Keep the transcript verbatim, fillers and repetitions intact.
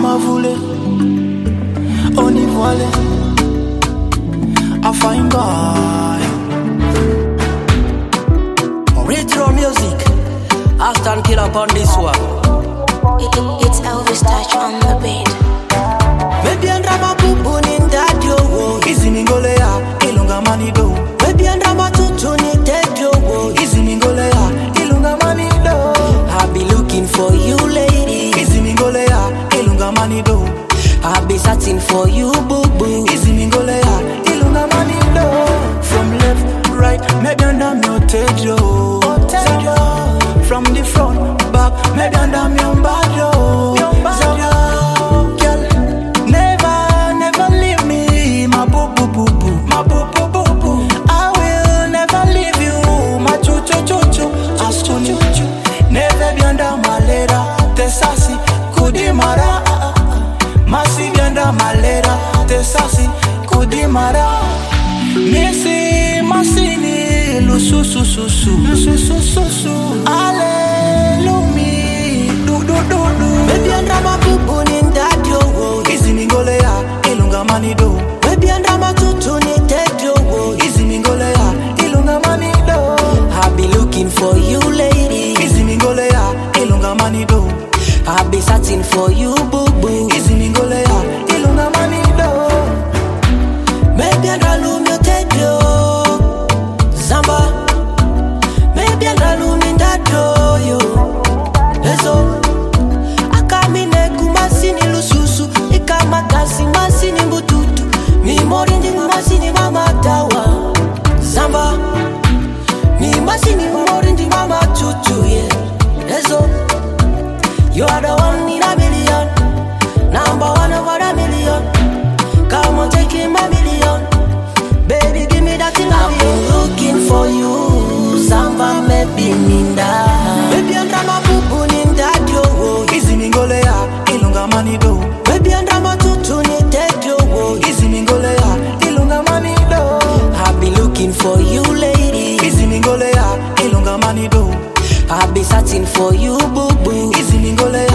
m'a voulu, on y voilé, I find God. Retro music, Aston kill up on this one. It, it, it's Elvis Touch on the beat. Baby and Rama Pupu Nindadio, Easy Mingolea, Ilunga Manido. Baby and Rama Tutu Nindadio, Easy Mingolea, Ilunga Manido. I be looking for you, lady. Easy Mingolea, Ilunga Manido. I be searching for you, boo boo. Easy Mingolea, Ilunga Manido. From left, right, maybe under me Otejo. From the front, back, maybe under me Ombado. Girl, never, never leave me, my boo boo boo boo, my boo boo boo boo. I will never leave you, my choo choo choo choo, just choo choo choo. Never be under my letter, te sassy, kudimara. Masi be under my letter, te sassy, kudimara. Missy, masini, lusu su su su, lusu su su su. Alelumi, du du du du. Baby and Rama Pupu Nindadio, Easy Mingolea, Ilunga Manido. Baby and Rama Tutu Nindadio, Easy Mingolea, Ilunga Manido. I be looking for you, lady. Easy Mingolea, Ilunga Manido. I be searching for you, boo boo. Easy Mingolea, Ilunga Manido. Maybe I draw me Tedio Zamba. Maybe I draw me that yo. Lezo Akamine kumasini lususu. Ikama kasi masini mbututu. Mi morindi kumasini mama tawa Zamba. Mi masini morindi mama tutu yeah. Lezo You are the one in a million, number one over a million. Come on, take in my million. Baby, give me that thing I've been looking for you. Samba maybe minda. Baby, and Rama Pupu Nindadio. Easy Mingolea, Ilunga Manido. Baby, and Rama Tutu Nindadio. Easy Mingolea, Ilunga Manido. I be looking for you, lady. Easy Mingolea, Ilunga Manido. I be searching for you, boo boo. Easy Mingolea,